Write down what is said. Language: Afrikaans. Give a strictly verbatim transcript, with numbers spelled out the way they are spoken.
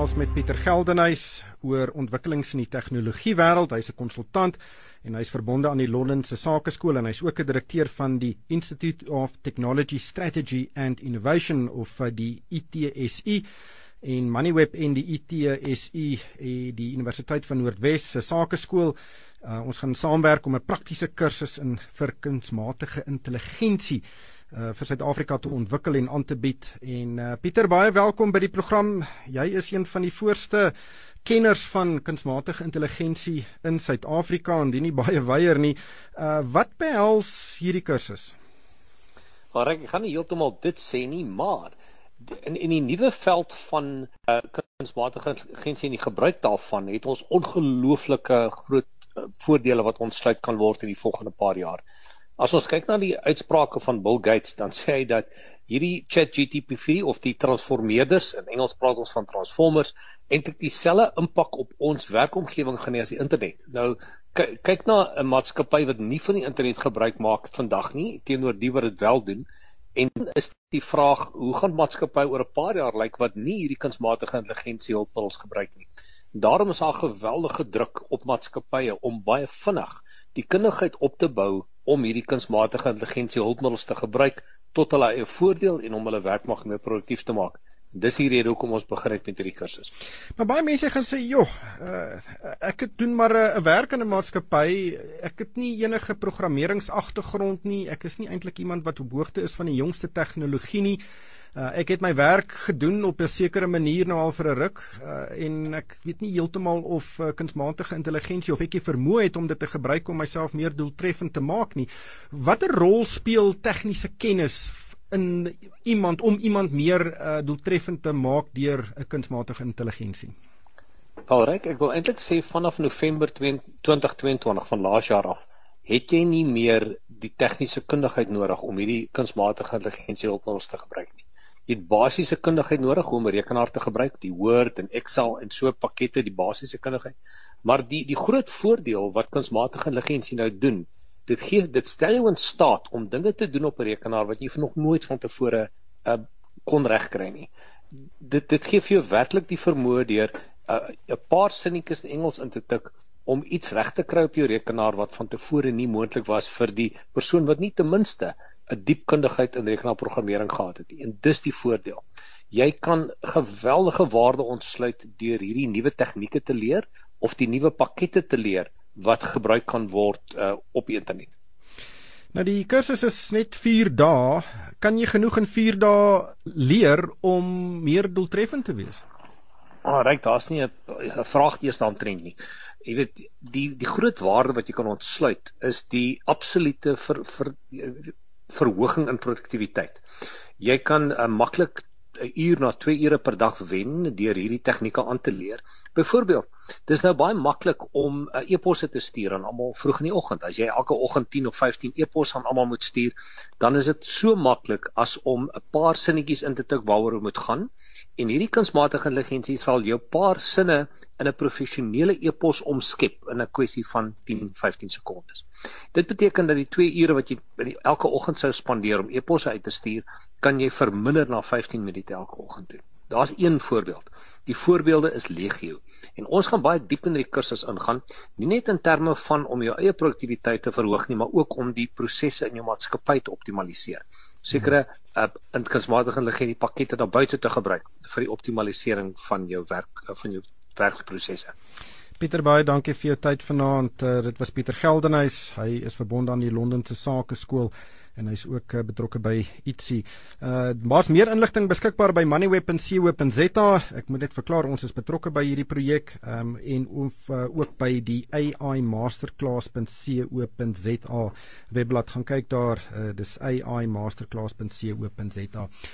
gesels met Pieter Geldenhuys oor ontwikkelings in die tegnologiewêreld. Hy's 'n konsultant en hy's verbonde aan die Londense Sakeskool en hy's ook 'n direkteur van die Institute of Technology Strategy and Innovation of die I T S I. En Moneyweb en die I T S I, die Universiteit van Noordwes se Sakeskool. Uh, ons gaan saamwerk om 'n praktiese kursus in vir kunsmatige intelligensie uh, vir Suid-Afrika te ontwikkel en aan te bied. En uh, Pieter, baie welkom by die program. Jy is een van die voorste kenners van kunsmatige intelligensie in Suid-Afrika en die nie baie weier nie. Uh, wat behels hierdie kursus? Maar ek gaan nie heeltemal dit sê nie, maar in, in die nuwe veld van uh, kunsmatige intelligensie en die gebruik daarvan het ons ongelooflike groot uh, voordele wat ontsluit kan word in die volgende paar jaar. As ons kyk na die uitsprake van Bill Gates, dan sê hy dat hierdie ChatGPT vier of die transformeerders, in Engels praat ons van transformers, eintlik dieselfde impak op ons werkomgewing gaan hê as die internet. Nou, kyk na 'n maatskappy wat nie van die internet gebruik maak vandag nie, teenoor die wat dit wel doen. En is die vraag, hoe gaan maatskappy oor 'n paar jaar lyk wat nie hierdie kunsmatige intelligensie hulpmiddels gebruik nie. Daarom is daar geweldige druk op maatskappye om baie vinnig die kundigheid op te bou om hierdie kunsmatige intelligensie hulpmiddels te gebruik tot hulle eie voordeel en om hulle werkmag meer produktief te maak. Dis die rede hoekom ons begin het met hierdie kursus. Maar baie mense gaan sê, joh, uh, ek het doen maar 'n werk in 'n maatskappy, ek het nie enige programmeringsagtergrond nie, ek is nie eintlik iemand wat op hoogte is van die jongste tegnologie nie. Uh, ek het my werk gedoen op 'n sekere manier nou al vir 'n ruk uh, en ek weet nie heeltemal of uh, kunsmatige intelligensie of ek die vermoë het om dit te gebruik om myself meer doeltreffend te maak nie. Watter rol speel tegniese kennis in iemand om iemand meer uh, doeltreffend te maak deur 'n kunsmatige intelligensie? Paulrijk, ek wil eintlik sê vanaf November twintig tweeëntwintig van laas jaar af, het jy nie meer die tegniese kundigheid nodig om hierdie kunsmatige intelligensie hulpmiddels te gebruik nie. Jy het basiese kundigheid nodig om 'n rekenaar te gebruik, die Word en Excel en so pakkette, die basiese kundigheid. Maar die die groot voordeel wat kunsmatige intelligensie nou doen, dit gee dit stel jou in staat om dinge te doen op 'n rekenaar wat jy nog nooit van tevore uh, kon regkry nie. Dit dit gee vir jou werklik die vermoë deur 'n uh, paar sinnetjies in Engels in te tik om iets reg te kry op jou rekenaar wat van tevore nie moontlik was vir die persoon wat nie ten minste 'n diep kundigheid in rekenaarprogrammering gehad het nie. En dis die voordeel. Jy kan geweldige waarde ontsluit deur hierdie nuwe tegnieke te leer of die nuwe pakkette te leer wat gebruik kan word uh, op die internet. Nou die kursus is net vier dae. Kan jy genoeg in vier dae leer om meer doeltreffend te wees? Ah, ryk, daar's nie 'n vraag eers daaromtrent nie. Jy weet, die die groot waarde wat jy kan ontsluit is die absolute ver, ver, verhoging in produktiwiteit. Jy kan uh, maklik 'n uur na twee ure per dag wen deur hierdie tegnieke aan te leer. Byvoorbeeld, dis nou baie maklik om 'n uh, e-posse te stuur aan almal vroeg in die oggend. As jy elke oggend tien of vyftien e-posse aan almal moet stuur, dan is dit so maklik as om 'n paar sinnetjies in te tik waaroor dit moet gaan. En hierdie kunsmatige intelligensie sal jou paar sinne in 'n professionele e-pos omskep in 'n kwessie van tien, vyftien sekondes. Dit beteken dat die twee ure wat jy elke oggend sou spandeer om e-posse uit te stuur, kan jy verminder na vyftien minute elke oggend doen. Daar's een voorbeeld. Die voorbeelde is legio. En ons gaan baie diep in die kursus ingaan, nie net in terme van om jou eie produktiwiteit te verhoog nie, maar ook om die prosesse in jou maatskappy te optimaliseer. Sekere uh, in kunsmatige intelligensie pakkette daar buite te gebruik vir die optimalisering van jou werk van jou werkprosesse. Pieter, baie dankie vir jou tyd vanaand. Uh, dit was Pieter Geldenhuys. Hy is verbonde aan die Londense Sakeskool en hy's ook uh, betrokke by I T S I. Uh, Daar's meer inligting beskikbaar by moneyweb punt co punt za. Ek moet net verklaar, ons is betrokke by hierdie projek um, en of, uh, ook by die A I masterclass punt co punt za webblad. Gaan kyk daar, uh, dis A I masterclass punt co punt za.